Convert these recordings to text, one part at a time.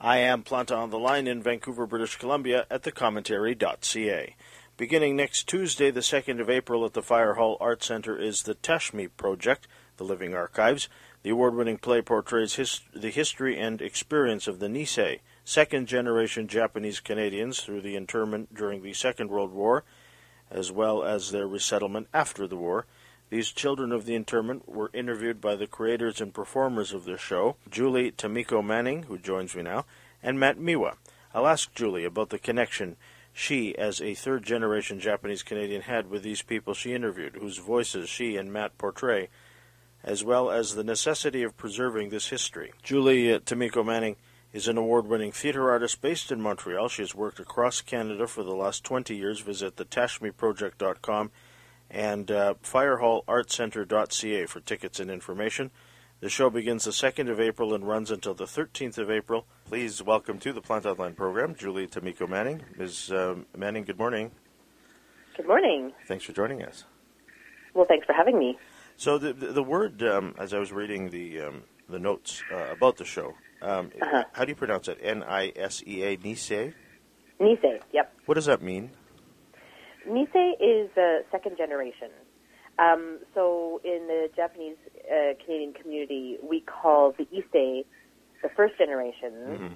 I am Planta on the line in Vancouver, British Columbia at thecommentary.ca. Beginning next Tuesday, the 2nd of April at the Fire Hall Art Centre is the Tashme Project, The Living Archives. The award-winning play portrays the history and experience of the Nisei, second-generation Japanese Canadians through the internment during the Second World War, as well as their resettlement after the war. These children of the internment were interviewed by the creators and performers of the show, Julie Tamiko Manning, who joins me now, and Matt Miwa. I'll ask Julie about the connection she, as a third-generation Japanese Canadian, had with these people she interviewed, whose voices she and Matt portray, as well as the necessity of preserving this history. Julie Tamiko Manning is an award-winning theatre artist based in Montreal. She has worked across Canada for the last 20 years. Visit thetashmeproject.com and firehallartcentre.ca for tickets and information. The show begins the 2nd of April and runs until the 13th of April. Please welcome to the Plant Outline program, Julie Tamiko Manning. Ms. Manning, good morning. Good morning. Thanks for joining us. Well, thanks for having me. So the word, as I was reading the notes about the show, how do you pronounce it? Nisea, Nisei? Nisei, yep. What does that mean? Nisei is second generation. So in the Japanese Canadian community, we call the Issei the first generation,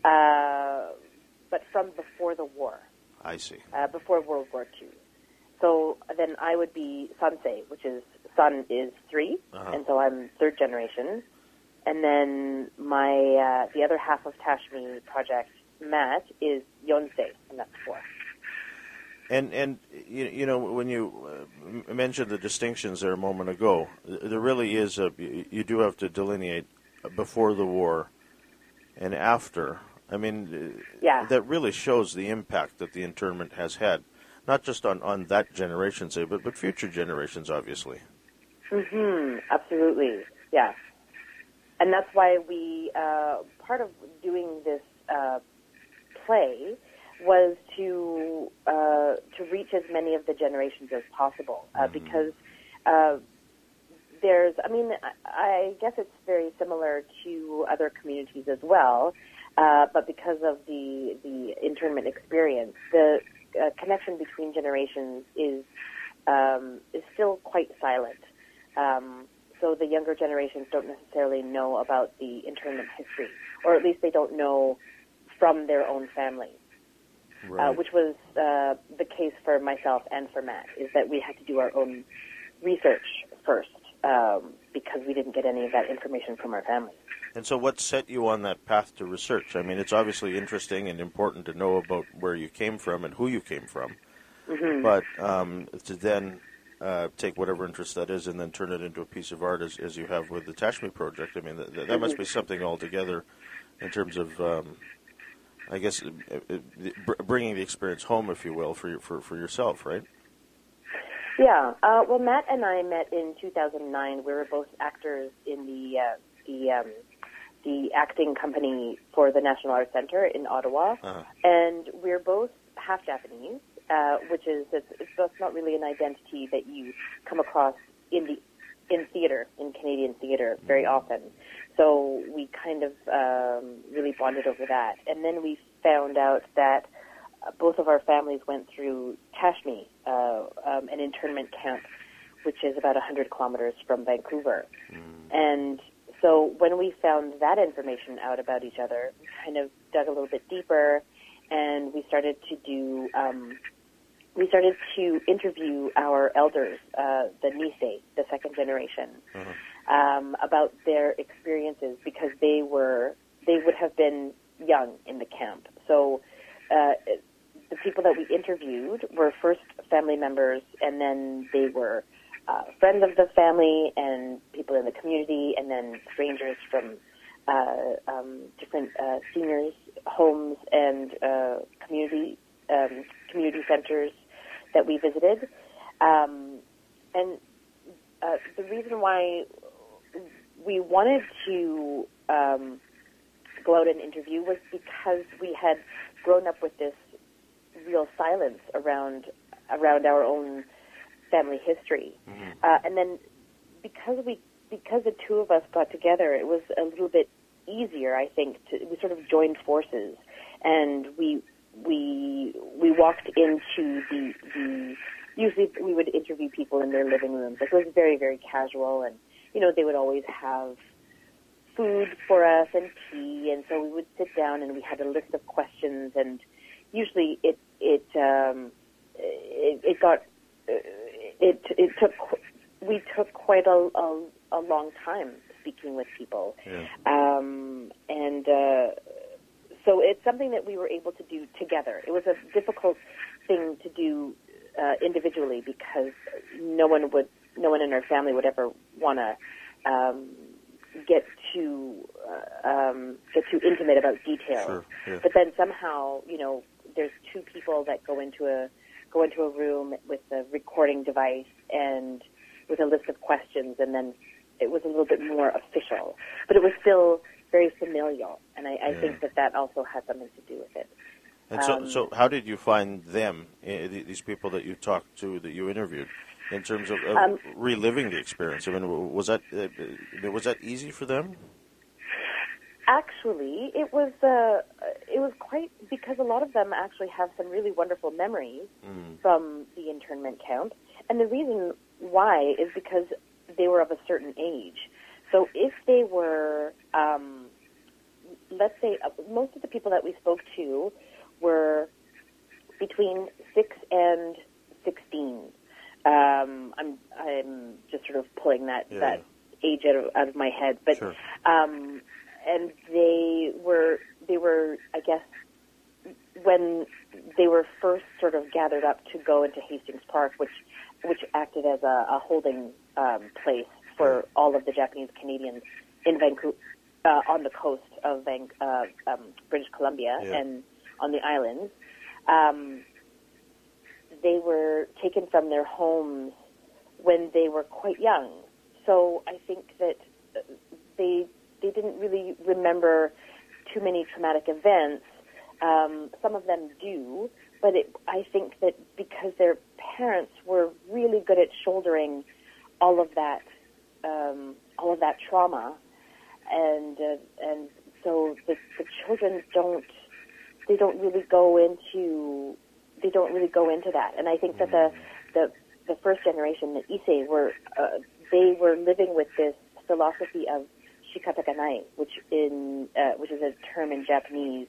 but from before the war. I see. Before World War II. So then I would be Sansei, which is, son is 3, and so I'm third generation. And then my the other half of Tashme Project, Matt, is Yonsei, and that's 4. And you know, when you mentioned the distinctions there a moment ago, there really is you do have to delineate before the war and after. I mean, that really shows the impact that the internment has had, not just on that generation, say, but future generations, obviously. Absolutely, yeah. And that's why we, part of doing this play was to reach as many of the generations as possible, because there's, I mean, I guess it's very similar to other communities as well, but because of the internment experience, the connection between generations is still quite silent. So the younger generations don't necessarily know about the internment history, or at least they don't know from their own families. Right. Which was the case for myself and for Matt, is that we had to do our own research first because we didn't get any of that information from our families. And so what set you on that path to research? I mean, it's obviously interesting and important to know about where you came from and who you came from, but to then take whatever interest that is and then turn it into a piece of art as you have with the Tashme Project, I mean, that must be something altogether in terms of... I guess bringing the experience home, if you will, for yourself, right? Yeah. Well, Matt and I met in 2009. We were both actors in the acting company for the National Arts Centre in Ottawa, and we're both half Japanese, which is it's not really an identity that you come across in theater, in Canadian theater, very often. So we kind of really bonded over that. And then we found out that both of our families went through Tashme, an internment camp, which is about 100 kilometers from Vancouver. And so when we found that information out about each other, we kind of dug a little bit deeper, and we started to do... we started to interview our elders, the Nisei, the second generation, about their experiences, because they would have been young in the camp. So the people that we interviewed were first family members, and then they were friends of the family and people in the community, and then strangers from different seniors' homes and community centers that we visited. And the reason why we wanted to go out and interview was because we had grown up with this real silence around our own family history. And then because the two of us got together, it was a little bit easier, I think, we sort of joined forces, and we walked into the usually we would interview people in their living rooms. Like, it was very, very casual, and, they would always have food for us and tea, and so we would sit down and we had a list of questions, and usually we took quite a long time speaking with people. Yeah. So it's something that we were able to do together. It was a difficult thing to do individually, because no one in our family would ever want to get too intimate about details. Sure. Yeah. But then somehow, there's two people that go into a room with a recording device and with a list of questions, and then it was a little bit more official, but it was still very familial, and I think that also had something to do with it. And so how did you find them, these people that you talked to, that you interviewed, in terms of reliving the experience? I mean, was that easy for them? Actually, it was quite, because a lot of them actually have some really wonderful memories from the internment camp, and the reason why is because they were of a certain age. So if they were, let's say, most of the people that we spoke to were between 6 and 16. I'm just sort of pulling that age out of my head, but sure. And they were, I guess, when they were first sort of gathered up to go into Hastings Park, which acted as a holding place for all of the Japanese Canadians in Vancouver, on the coast of British Columbia and on the islands. They were taken from their homes when they were quite young. So I think that they didn't really remember too many traumatic events. Some of them do, but I think that because their parents were really good at shouldering all of that trauma, and so the children don't really go into that. And I think that the first generation, the Issei, they were living with this philosophy of shikatakanai, which is a term in Japanese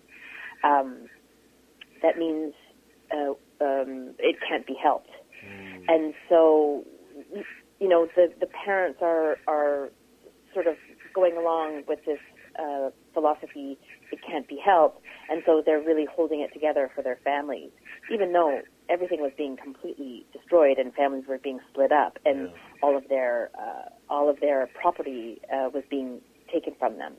that means it can't be helped. And so, the parents are sort of going along with this philosophy, it can't be helped, and so they're really holding it together for their families, even though everything was being completely destroyed and families were being split up, and all of their property was being taken from them.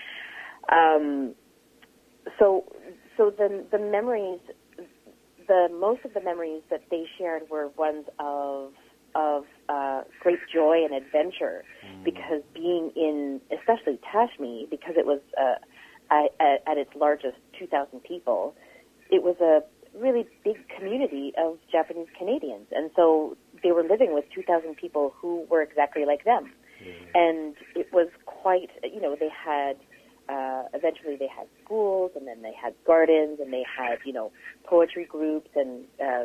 So then the memories, most of the memories that they shared were ones of great joy and adventure, because being in, especially Tashmi, because it was at its largest 2,000 people, it was a really big community of Japanese Canadians, and so they were living with 2,000 people who were exactly like them. And it was quite, they had, eventually they had schools, and then they had gardens, and they had, poetry groups, and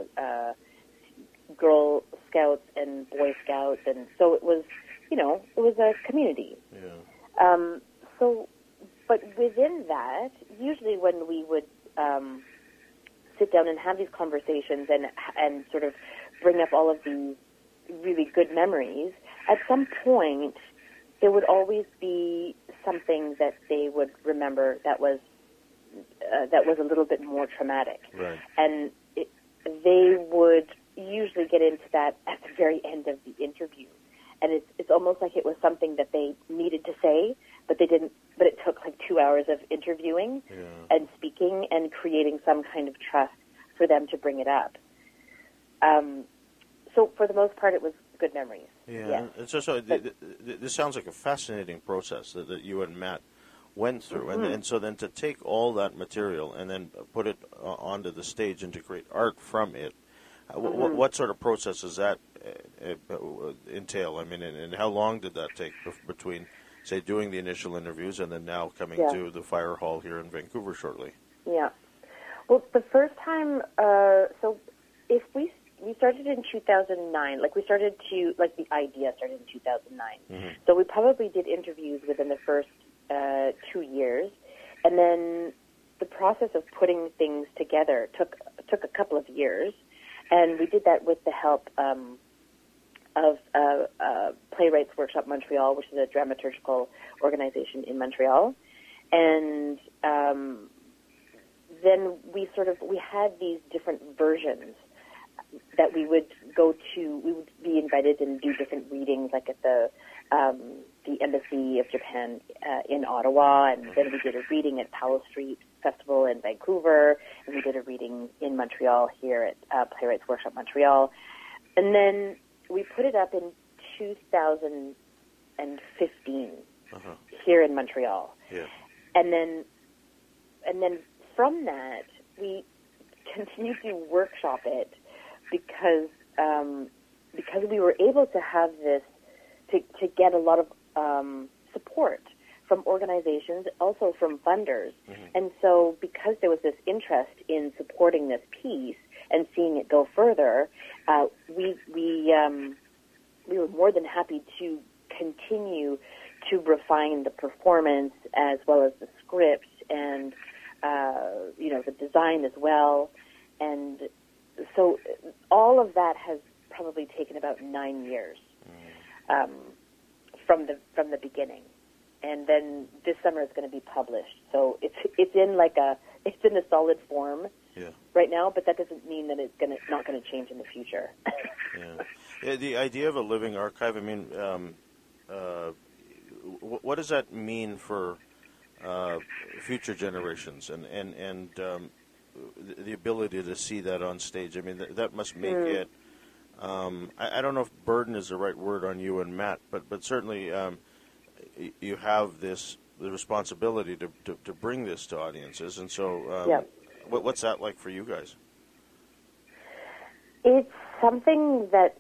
Girl Scouts and Boy Scouts, and so it was, it was a community. But within that, usually when we would sit down and have these conversations and sort of bring up all of these really good memories, at some point there would always be something that they would remember that was a little bit more traumatic. Right. And they would usually get into that at the very end of the interview. And it's almost like it was something that they needed to say, but they didn't. But it took like 2 hours of interviewing and speaking and creating some kind of trust for them to bring it up. So for the most part, it was good memories. Yeah. So this sounds like a fascinating process that you and Matt went through, and so then to take all that material and then put it onto the stage and to create art from it. What sort of process does that entail? I mean, and how long did that take between say, doing the initial interviews and then now coming to the Fire Hall here in Vancouver shortly? Yeah. Well, the first time, so if we started in 2009, the idea started in 2009. Mm-hmm. So we probably did interviews within the first 2 years, and then the process of putting things together took a couple of years, and we did that with the help of Playwrights Workshop Montreal, which is a dramaturgical organization in Montreal, and then we had these different versions that we would go to. We would be invited and do different readings, like at the Embassy of Japan in Ottawa, and then we did a reading at Powell Street Festival in Vancouver, and we did a reading in Montreal here at Playwrights Workshop Montreal, and then we put it up in 2015 here in Montreal, and then from that we continued to workshop it because we were able to have this to get a lot of support from organizations, also from funders. Mm-hmm. And so because there was this interest in supporting this piece and seeing it go further, we were more than happy to continue to refine the performance as well as the script and the design as well. And so all of that has probably taken about 9 years from the beginning. And then this summer it's going to be published. So it's in a solid form right now, but that doesn't mean that it's not going to change in the future. Yeah, the idea of a living archive, I mean, what does that mean for future generations and the ability to see that on stage? I mean, that must make it, I don't know if burden is the right word on you and Matt, but certainly you have the responsibility to bring this to audiences. And so what's that like for you guys? It's something that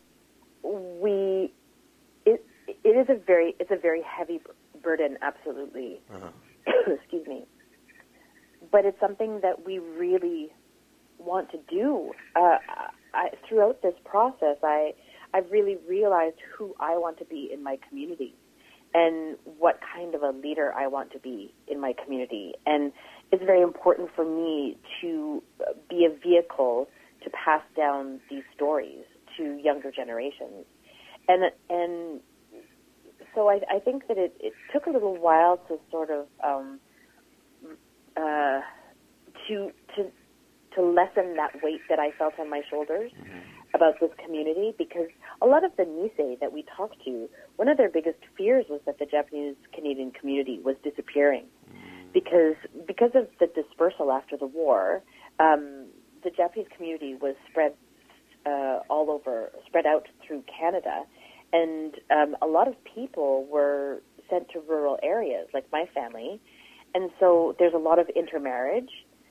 it's a very heavy burden, absolutely. Excuse me. But it's something that we really want to do. Throughout this process, I've really realized who I want to be in my community and what kind of a leader I want to be in my community. And it's very important for me to be a vehicle to pass down these stories to younger generations. And so I think that it took a little while to sort of to lessen that weight that I felt on my shoulders about this community, because a lot of the Nisei that we talked to, one of their biggest fears was that the Japanese Canadian community was disappearing because of the dispersal after the war. The Japanese community was spread out through Canada, and a lot of people were sent to rural areas, like my family, and so there's a lot of intermarriage.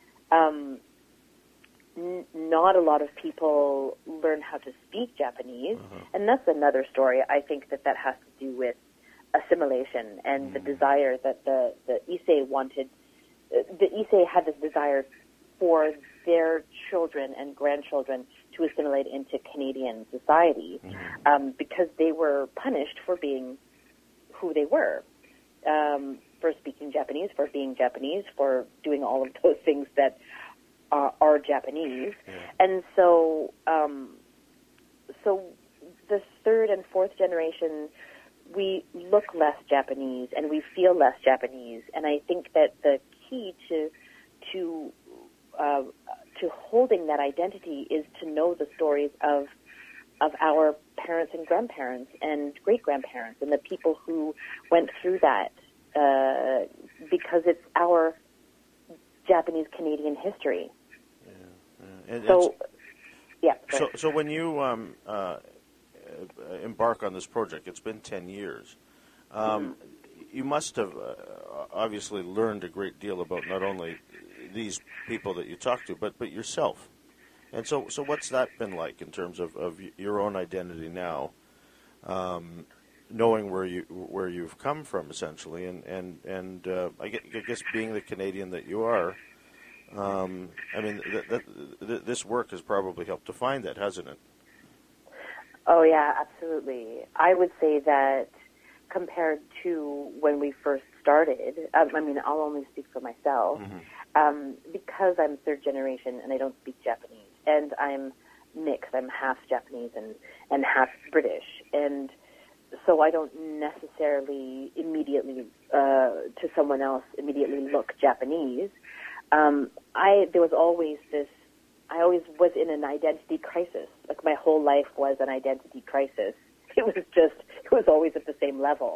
Not a lot of people learn how to speak Japanese, and that's another story. I think that has to do with assimilation and the desire that the Issei wanted. The Issei had this desire for their children and grandchildren to assimilate into Canadian society because they were punished for being who they were, for speaking Japanese, for being Japanese, for doing all of those things that are Japanese. And so so the third and fourth generation, we look less Japanese and we feel less Japanese. And I think that the key to holding that identity is to know the stories of our parents and grandparents and great-grandparents and the people who went through that, because it's our Japanese-Canadian history. So when you embark on this project, it's been 10 years. You must have obviously learned a great deal about not only these people that you talk to, but yourself. And so what's that been like in terms of your own identity now? knowing where you've come from, essentially, and I guess being the Canadian that you are, I mean, this work has probably helped to find that, hasn't it? Oh yeah, absolutely. I would say that compared to when we first started, I mean, I'll only speak for myself, because I'm third generation and I don't speak Japanese, and I'm mixed. I'm half Japanese and half British, and so I don't necessarily immediately, to someone else, immediately look Japanese. There was always this, I always was in an identity crisis. Like my whole life was an identity crisis. It was always at the same level.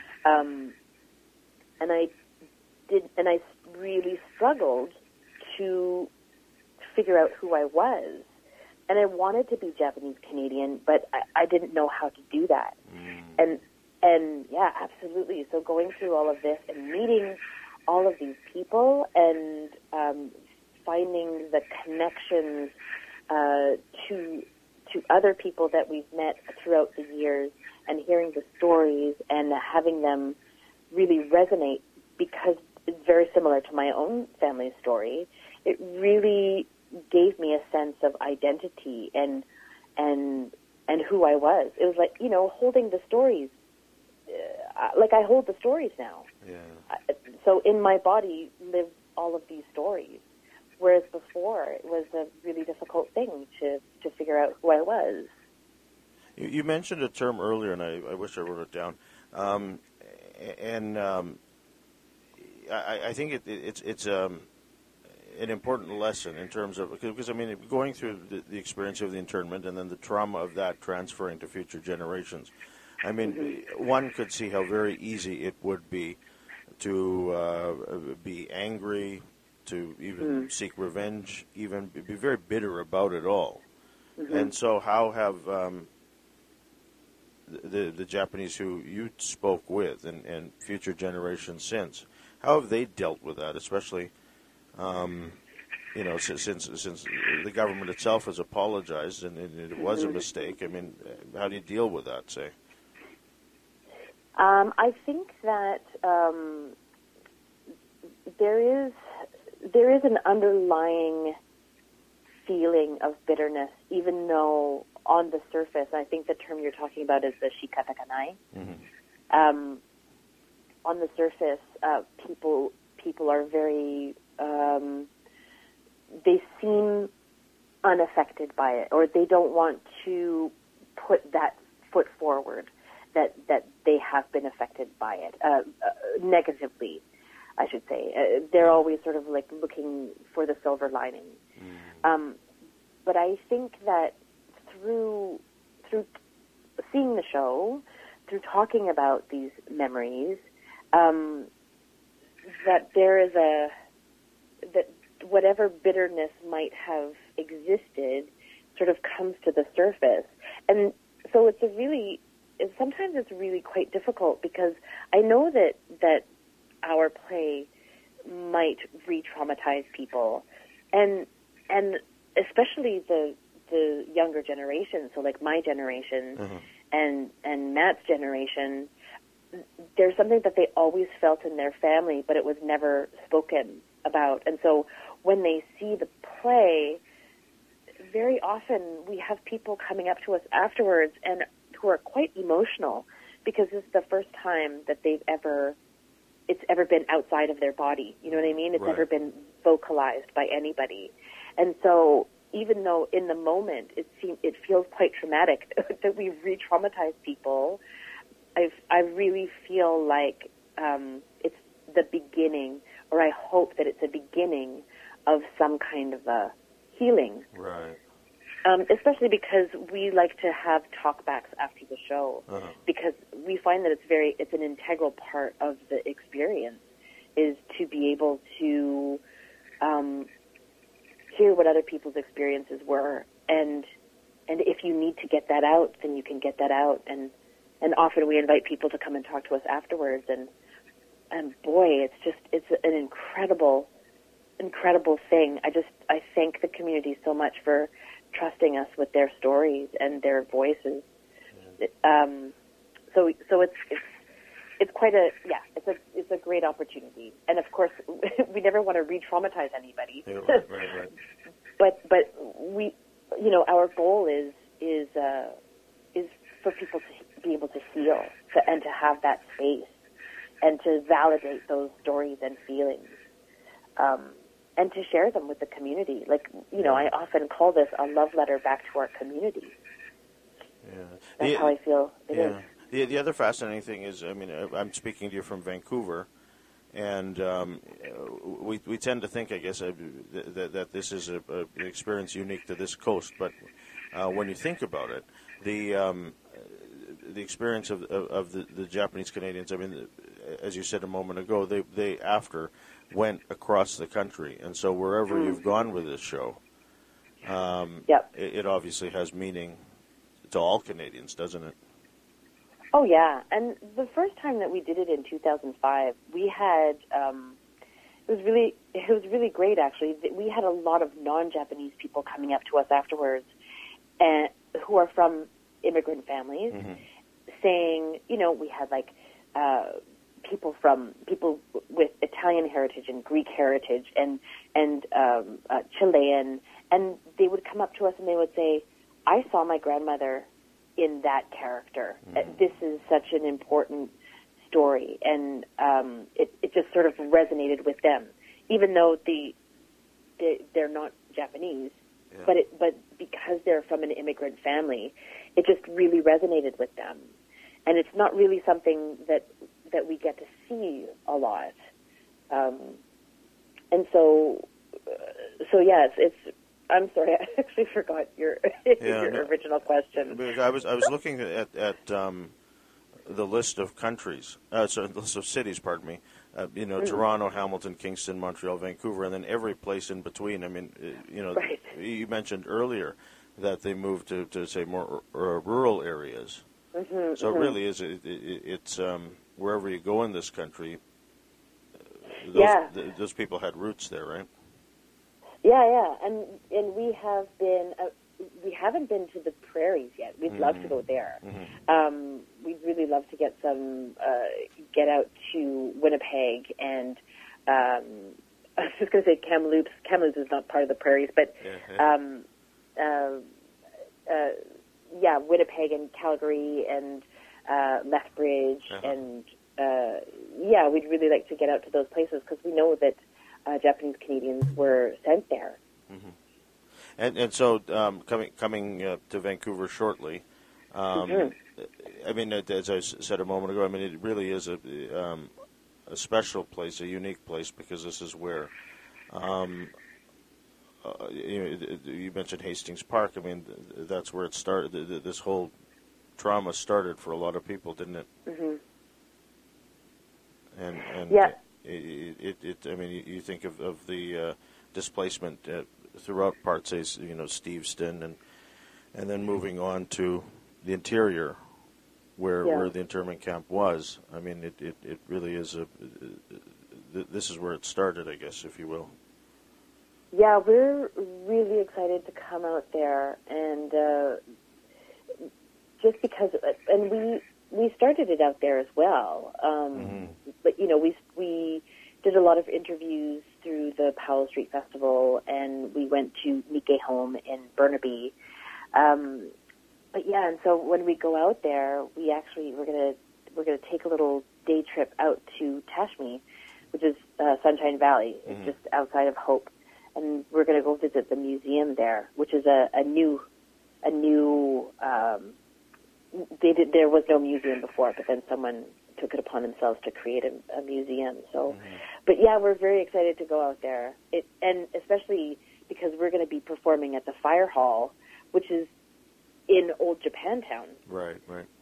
And I really struggled to figure out who I was. And I wanted to be Japanese Canadian, but I didn't know how to do that. And yeah, absolutely. So going through all of this and meeting all of these people and finding the connections to other people that we've met throughout the years and hearing the stories and having them really resonate because it's very similar to my own family story, it really gave me a sense of identity and who I was. It was like, holding the stories. Like I hold the stories now. Yeah. So in my body live all of these stories, whereas before it was a really difficult thing to figure out who I was. You mentioned a term earlier, and I wish I wrote it down. I think it's an important lesson in terms of, because I mean, going through the experience of the internment and then the trauma of that transferring to future generations. I mean, one could see how very easy it would be to be angry, to even seek revenge, even be very bitter about it all. And so how have the Japanese who you spoke with and future generations since, how have they dealt with that, especially, since the government itself has apologized and it was a mistake? I mean, how do you deal with that, say? I think that there is an underlying feeling of bitterness, even though on the surface, I think the term you're talking about is the shikatakanai. On the surface, people are very, they seem unaffected by it, or they don't want to put that foot forward that they have been affected by it, negatively, I should say. They're always sort of like looking for the silver lining. But I think that through seeing the show, through talking about these memories, that there is that whatever bitterness might have existed sort of comes to the surface. And so sometimes it's really quite difficult, because I know that our play might re-traumatize people, and especially the younger generation, so like my generation and Matt's generation, there's something that they always felt in their family, but it was never spoken about. And so when they see the play, very often we have people coming up to us afterwards and who are quite emotional, because this is the first time that it's ever been outside of their body. You know what I mean? It's Right. never been vocalized by anybody. And so even though in the moment it feels quite traumatic that we re-traumatize people, I really feel like it's the beginning, or I hope that it's a beginning of some kind of a healing. Right. Especially because we like to have talkbacks after the show, because we find that it's an integral part of the experience, is to be able to hear what other people's experiences were, and if you need to get that out, then you can get that out, and often we invite people to come and talk to us afterwards, and boy, it's an incredible thing. I thank the community so much for trusting us with their stories and their voices. it's quite it's a great opportunity. And of course, we never want to re-traumatize anybody. Yeah, right. But we, our goal is for people to be able to heal and to have that space and to validate those stories and feelings, and to share them with the community. Like, I often call this a love letter back to our community. Yeah. That's how I feel it is. The other fascinating thing is, I'm speaking to you from Vancouver, and we tend to think, I guess, that this is an experience unique to this coast. But when you think about it, the experience of the Japanese Canadians, as you said a moment ago, they after went across the country, and so wherever you've gone with this show, it obviously has meaning to all Canadians, doesn't it? Oh yeah, and the first time that we did it in 2005, we had it was really great actually. We had a lot of non-Japanese people coming up to us afterwards, and who are from immigrant families, saying, we had like people with Italian heritage and Greek heritage and Chilean, and they would come up to us and they would say, "I saw my grandmother in that character. This is such an important story," and it just sort of resonated with them, even though they're not Japanese, but because they're from an immigrant family, it just really resonated with them, and it's not really something that we get to see a lot, and so it's. I'm sorry, I actually forgot your original question. I was looking at the list of countries, the list of cities. Pardon me. Toronto, Hamilton, Kingston, Montreal, Vancouver, and then every place in between. Right. You mentioned earlier that they moved to say more rural areas. So it really is. It's wherever you go in this country. Those people had roots there, right? Yeah, and we have been. We haven't been to the prairies yet. We'd love to go there. We'd really love to get get out to Winnipeg, and I was just going to say Kamloops. Kamloops is not part of the prairies, but Winnipeg and Calgary and Lethbridge, and we'd really like to get out to those places because we know that Japanese Canadians were sent there. And so coming to Vancouver shortly, as I said a moment ago, it really is a special place, a unique place, because this is where you mentioned Hastings Park. That's where it started. This whole trauma started for a lot of people, didn't it? And you think of the displacement throughout parts, say, Steveston, and then moving on to the interior, where the internment camp was. It really is this is where it started, I guess, if you will. Yeah, we're really excited to come out there, and just because, and we started it out there as well. But we did a lot of interviews through the Powell Street Festival, and we went to Nikkei Home in Burnaby. And so when we go out there, we're gonna take a little day trip out to Tashme, which is Sunshine Valley. It's just outside of Hope, and we're gonna go visit the museum there, which is a new. There was no museum before, but then someone took it upon themselves to create a museum. So, but yeah, we're very excited to go out there. And especially because we're going to be performing at the Fire Hall, which is in Old Japantown. Right.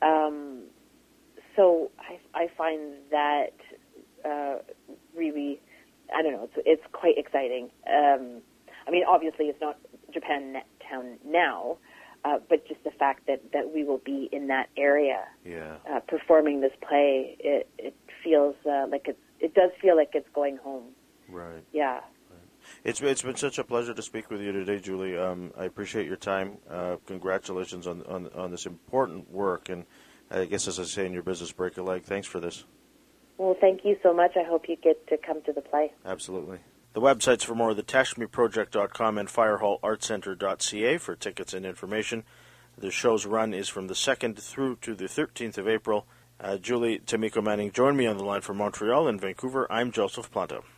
So I find that really, I don't know, it's quite exciting. Obviously it's not Japantown now, but just the fact that we will be in that area performing this play, it feels it does feel like it's going home. Right. Yeah. It's been such a pleasure to speak with you today, Julie. I appreciate your time. Congratulations on this important work, and I guess, as I say in your business, break a leg. Thanks for this. Well, thank you so much. I hope you get to come to the play. Absolutely. The websites for more are thetashmeproject.com and firehallartcenter.ca for tickets and information. The show's run is from the 2nd through to the 13th of April. Julie Tamiko Manning joined me on the line from Montreal and Vancouver. I'm Joseph Planta.